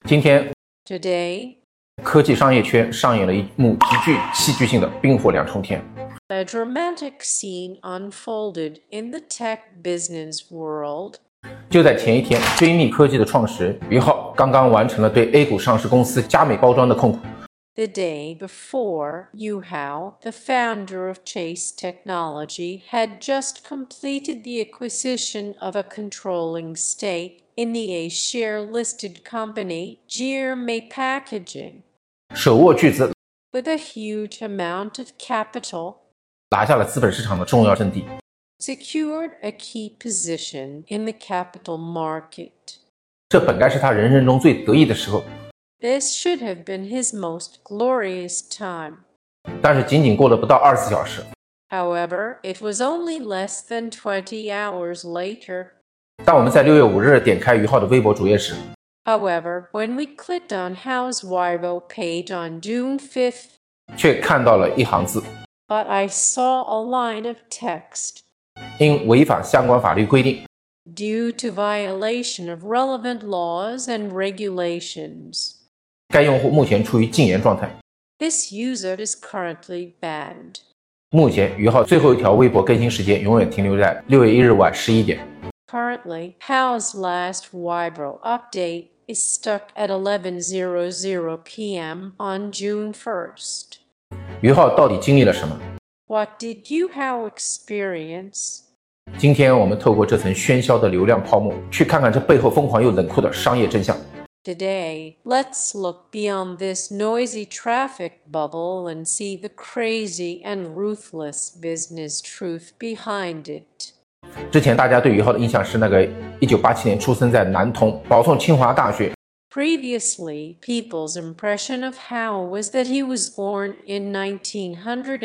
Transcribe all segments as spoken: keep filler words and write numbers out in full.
今天 Today, 科技商业圈上演了一幕极具戏剧性的冰火两重天。 a dramatic scene unfolded in the tech business world. 就在前一天，追觅科技的创始人于浩刚刚完成了对 A 股上市公司加美包装的控股。 The day before, Yu Hao, the founder of Chase Technology, had just completed the acquisition of a controlling stake in the A-share-listed company Jier-Mei Packaging. 手握巨资， With a huge amount of capital, 拿下了资本市场的重要阵地， secured a key position in the capital market. 这本该是他人生中最得意的时候。 This should have been his most glorious time. 但是仅仅过了不到二十四小时， However, it was only less than twenty hours later. 当我们在六月五日点开于浩的微博主页时， However, when we clicked on Hao's Weibo page on June fifth, 却看到了一行字： but I saw a line of text. 因违反相关法律规定， Due to violation of relevant laws and regulations, 该用户目前处于禁言状态。 this user is currently banned. 目前于浩最后一条微博更新时间永远停留在六月一日晚十一点。 Currently, Hao's last Weibo update is stuck at eleven hundred p m on June first. 于浩到底经历了什么？ What did Yu Hao experience? 今天我们透过这层喧嚣的流量泡沫，去看看这背后疯狂又冷酷的商业真相。 Today, let's look beyond this noisy traffic bubble and see the crazy and ruthless business truth behind it. 之前大家对于浩的印象是那个一九八七年出生在南通，保送清华大学， Previously, people's impression of Hao was that he was born in nineteen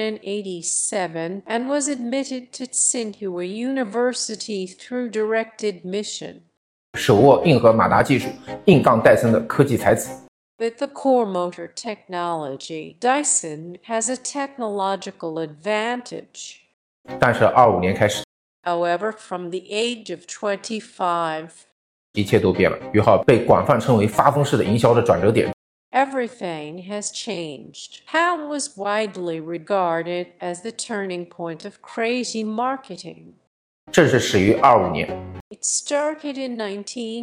eighty-seven and was admitted to Tsinghua University through direct admission. 手握硬核马达技术、硬杠戴森的科技才子。 With the core motor technology, Dyson has a technological advantage. 但是二五年开始， However, from the age of twenty-five, 一切都变了。于浩被广泛称为发疯式的营销的转折点。 everything has changed. Hao was widely regarded as the turning point of crazy marketing. 正是始于二五年， It started in nineteen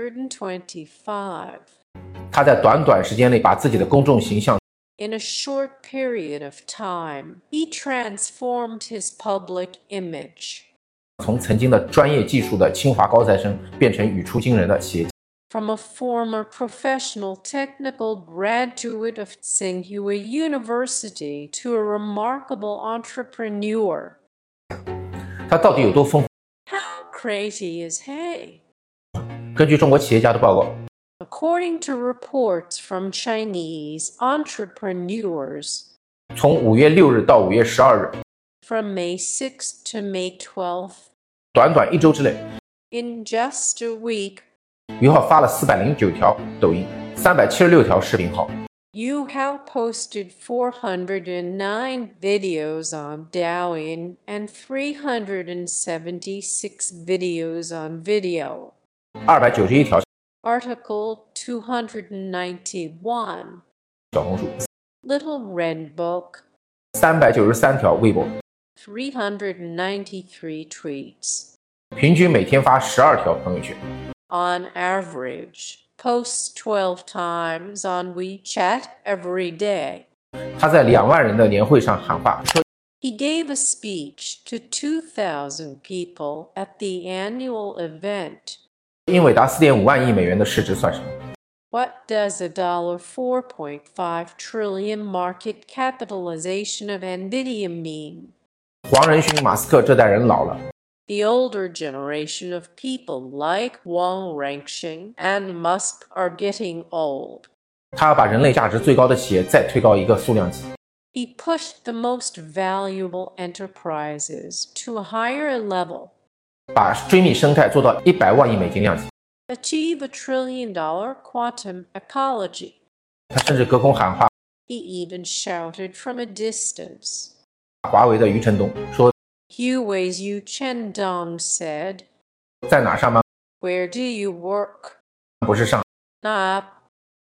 twenty-five. 他在短短时间内把自己的公众形象 In a short period of time, he transformed his public image. 从曾经的专业技术的清华高材生变成语出惊人的企业家。 From a former professional technical graduate of Tsinghua University to a remarkable entrepreneur. 他到底有多疯？ How crazy is he? 根据中国企业家的报告， According to reports from Chinese entrepreneurs, 从五月六日到五月十二日， from May sixth to May twelfth, 短短一周之内， in just a week, 于浩发了四百零九条抖音，三百七十六条视频号， Yu Hao posted four hundred nine videos on Douyin and three hundred seventy-six videos on Video. 二百九十一条 Article two hundred ninety-one. 小红书， Little Red Book. 三百九十三条微博， three hundred ninety-three tweets. 平均每天发十二条朋友圈。 On average, posts twelve times on WeChat every day. 他在两万人的年会上喊话，说 He gave a speech to two thousand people at the annual event. 英伟达四点五万亿美元的市值算什么？ What does a four point five trillion market capitalization of NVIDIA mean? 黄仁勋、马斯克这代人老了， The older generation of people like Wang Rengxing and Musk are getting old. 他要把人类价值最高的企业再推高一个数量级。 He pushed the most valuable enterprises to a higher level, 把追觅生态做到一百万亿美金量级。 achieve a trillion dollar quantum ecology. 他甚至隔空喊话， He even shouted from a distance. 华为的余承东说 Huawei's Yu Chendong said, 在哪上班？ Where do you work? 不是上。 Nah,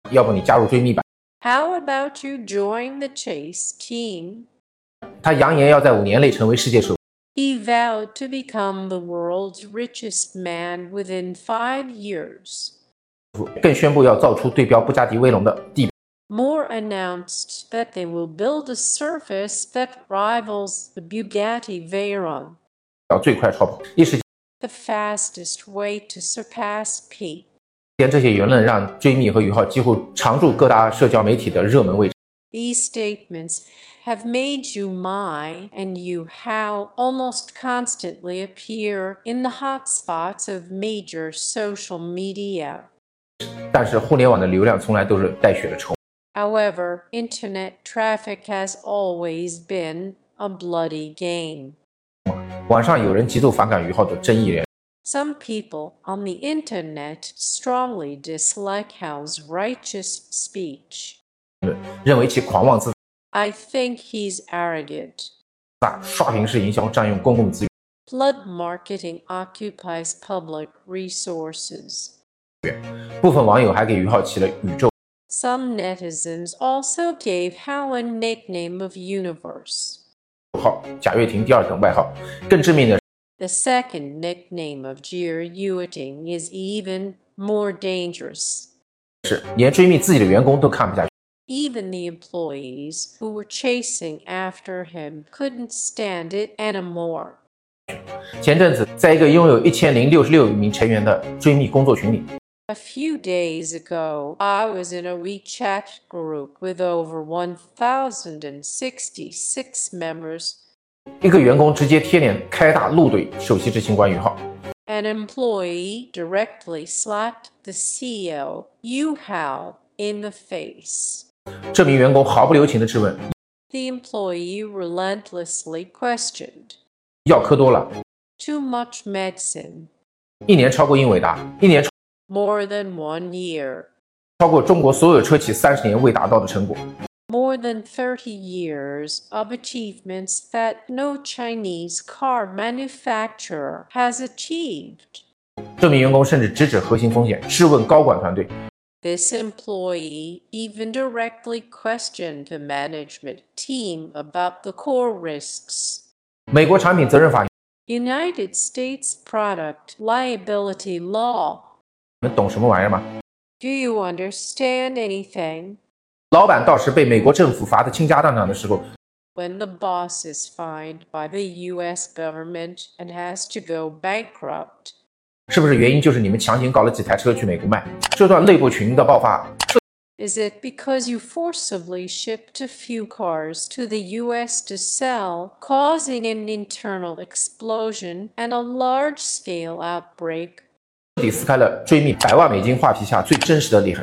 要不你加入追觅吧。 How about you join the Chase team? 他扬言要在五年内成为世界首富。 He vowed to become the world's richest man within five years. 更宣布要造出对标布加迪威龙的地表。 Moore announced that they will build a surface that rivals the Bugatti Veyron, 最快超跑，一时 the fastest way to surpass P. 间这些言论让追觅和宇浩几乎常驻各大社交媒体的热门位置。 These statements have made you my and you how almost constantly appear in the hotspots of major social media. 但是互联网的流量从来都是带血的筹。 However, internet traffic has always been a bloody game. 网上有人极度反感宇浩的争议人， Some people on the internet strongly dislike Hal's righteous speech. 认为其狂妄自 I think he's arrogant. 大，刷屏式营销占用公共资源。 Flood marketing occupies public resources. 部分网友还给宇浩起了宇宙。 Some netizens also gave Hal a nickname of Universe. 号贾跃亭第二等外号。更致命的 The second nickname of Jir Yueting is even more dangerous. 是，连追觅自己的员工都看不下去。 Even the employees who were chasing after him couldn't stand it anymore. 前阵子，在一个拥有一千零六十六名成员的追觅工作群里， A few days ago, I was in a WeChat group with over one thousand sixty-six members. 一个员工直接贴脸开大怒怼首席执行官宇浩。 An employee directly slapped the C E O, Yu Hao, in the face. 这名员工毫不留情地质问： The employee relentlessly questioned. 药喝多了， Too much medicine. 一年超过英伟达，一年 More than one year. 超过中国所有车企三十年未达到的成果。 More than thirty years of achievements that no Chinese car manufacturer has achieved. 这名员工甚至直指核心风险，质问高管团队。 This employee even directly questioned the management team about the core risks. 美国产品责任法， United States Product Liability Law. 你们懂什么玩意儿吗？ Do you understand anything? 老板到时被美国政府罚得倾家荡产的时候， When the boss is fined by the U S government and has to go bankrupt. 是不是原因就是你们强行搞了几台车去美国卖？这段内部群的爆发， Is it because you forcibly shipped a few cars to the U S to sell, causing an internal explosion and a large-scale outbreak? 彻底撕开了追觅百万美金画皮下最真实的裂痕。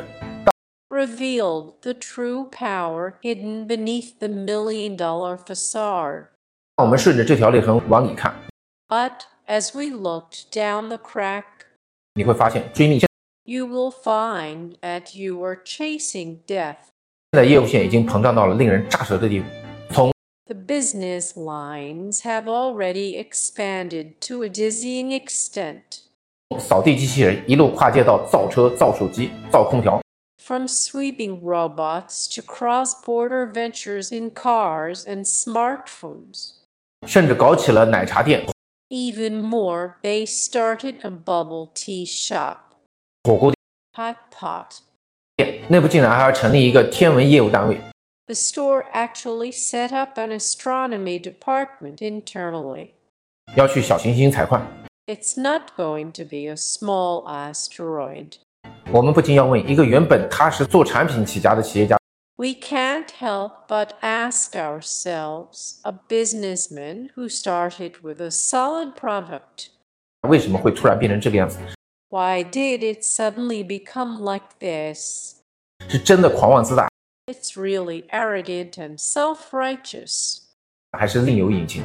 Revealed the true power hidden beneath the million-dollar facade. 我们顺着这条裂痕往里看， But as we looked down the crack, 你会发现追觅现 you will find that you are chasing death. 在业务线已经膨胀到了令人咋舌的地步。从 The business lines have already expanded to a dizzying extent. 扫地机器人一路跨界到造车、造手机、造空调， From sweeping robots to cross-border ventures in cars and smartphones. 甚至搞起了奶茶店、 Even more, they started a bubble tea shop. 火锅 Hot pot. 店，内部竟然还要成立一个天文业务单位。 The store actually set up an astronomy department internally. 要去小行星采矿， It's not going to be a small asteroid. 我们不禁要问：一个原本踏实做产品起家的企业家， We can't help but ask ourselves, a businessman who started with a solid product, 为什么会突然变成这个样子？ why did it suddenly become like this? 是真的狂妄自大， It's really arrogant and self-righteous. 还是另有隐情？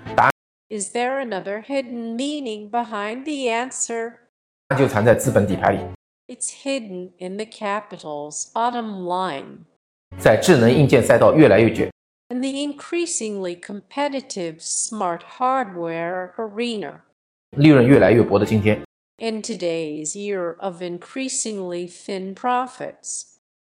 Is there another hidden meaning behind the answer? 答案就藏在资本底牌里。 It's hidden in the capital's bottom line. 在智能硬件赛道越来越卷， In the increasingly competitive smart hardware arena. 利润越来越薄的今天， In today's year of increasingly thin profits.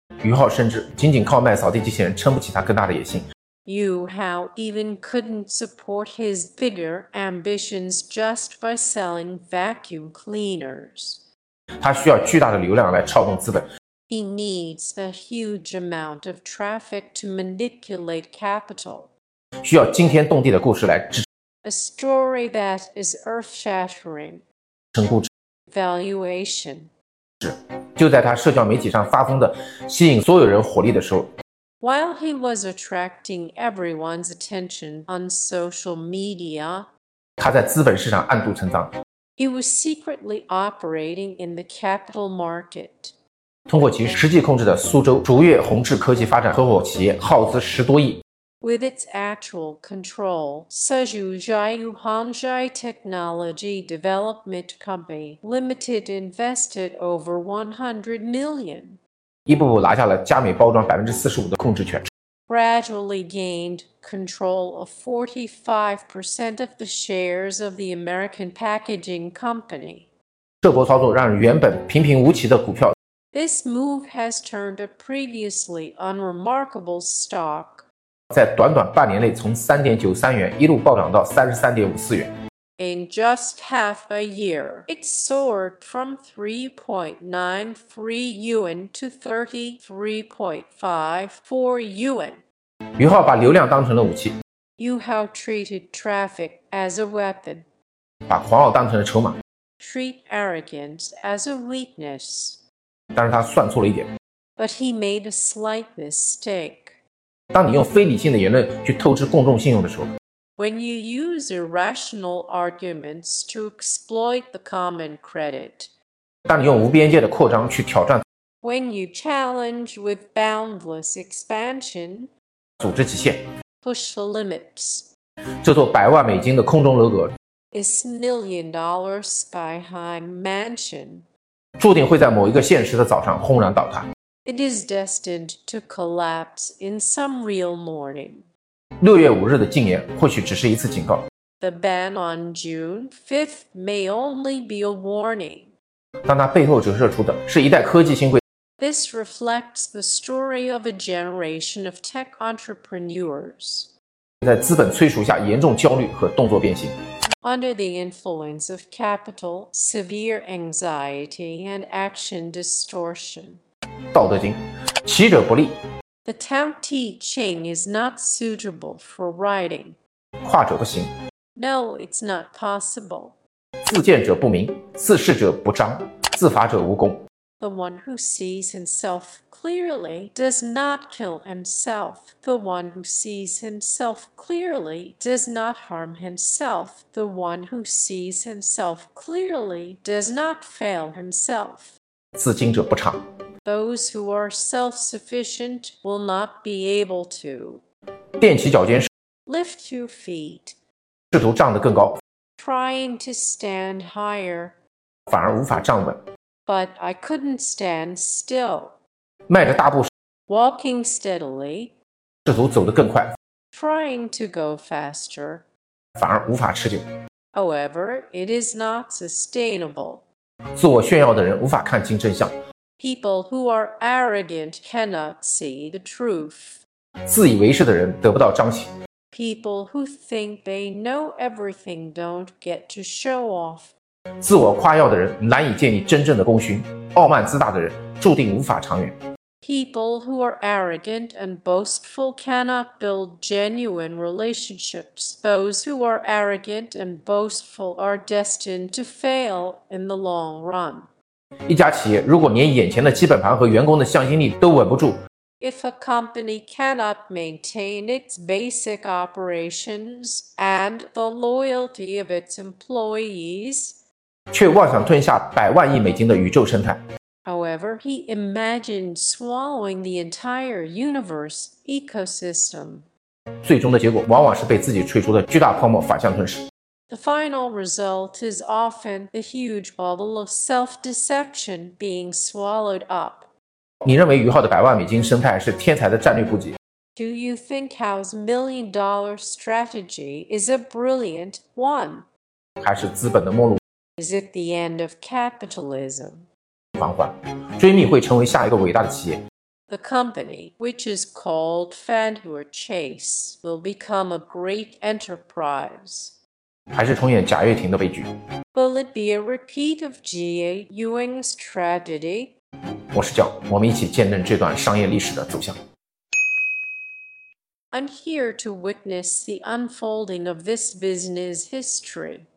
于浩深知，仅仅靠卖扫地机器人撑不起他更大的野心。 Yu Hao even couldn't support his bigger ambitions just by selling vacuum cleaners. 他需要巨大的流量来撬动资本。 He needs a huge amount of traffic to manipulate capital. 需要惊天动地的故事来支 A story that is earth-shattering. 撑估值。 Valuation. 就在他社交媒体上发疯的吸引所有人火力的时候， While he was attracting everyone's attention on social media, 他在资本市场暗度陈仓， he was secretly operating in the capital market. 通过其实际控制的苏州竹粤宏志科技发展合伙企业耗资十多亿， With its actual control, Suzhou Jiayu Hanzhai Technology Development Company Limited invested over one hundred million. 一步步拿下了佳美包装 百分之四十五 的控制权， Gradually gained control of forty-five percent of the shares of the American Packaging Company. 这波操作让原本平平无奇的股票 This move has turned a previously unremarkable stock 在短短半年内从 三点九三元一路暴涨到 三十三点五四元。 In just half a year, it soared from three point nine three yuan to thirty-three point five four yuan. 于浩把流量当成了武器， Yu Hao treated traffic as a weapon, 把狂傲当成了筹码， treat arrogance as a weakness. 但是他算错了一点， But he made a slight mistake. 当你用非理性的言论去透支公众信用的时候， When you use irrational arguments to exploit the common credit, 当你用无边界的扩张去挑战 when you challenge with boundless expansion, 组织极限， push the limits, 这座百万美金的空中楼阁 this million-dollar sky-high mansion, 注定会在某一个现实的早上轰然倒塌。 it is destined to collapse in some real morning. 六月五日的禁言或许只是一次警告， The ban on June fifth may only be a warning. 但它背后折射出的是一代科技新贵 This reflects the story of a generation of tech entrepreneurs 在资本催熟下严重焦虑和动作变形。 under the influence of capital, severe anxiety, and action distortion. 道德经，起者不立， The Tao Te Ching is not suitable for writing. 跨者不行， No, it's not possible. 自见者不明，自是者不彰，自伐者无功。 The one who sees himself clearly does not kill himself. The one who sees himself clearly does not harm himself. The one who sees himself clearly does not fail himself. 自矜者不长， Those who are self-sufficient will not be able to 踮起脚尖 lift two feet, 试图站得更高， trying to stand higher, 反而无法站稳。 but I couldn't stand still. 迈着大步 Walking steadily, 试图走得更快， trying to go faster. 反而无法持久。 However, it is not sustainable. 自我炫耀的人无法看清真相， People who are arrogant cannot see the truth. 自以为是的人得不到彰显， People who think they know everything don't get to show off. 自我夸耀的人难以建立真正的功勋，傲慢自大的人注定无法长远。 People who are arrogant and boastful cannot build genuine relationships. Those who are arrogant and boastful are destined to fail in the long run. 一家企业如果连眼前的基本盘和员工的向心力都稳不住， If a company cannot maintain its basic operations and the loyalty of its employees, 却妄想吞下百万亿美金的宇宙生态， however, he imagined swallowing the entire universe ecosystem. 最终的结果往往是被自己吹出的巨大泡沫反向吞噬。 The final result is often the huge bubble of self-deception being swallowed up. 你认为于浩的百万美金生态是天才的战略布局， Do you think Howe's million-dollar strategy is a brilliant one? 还是资本的末路 Is it the end of capitalism? 缓缓？追觅会成为下一个伟大的企业， The company, which is called Fandor Chase, will become a great enterprise. 还是重演贾跃亭的悲剧？ Will it be a repeat of G A Ewing's tragedy? 我是教，我们一起见证这段商业历史的走向。 I'm here to witness the unfolding of this business history.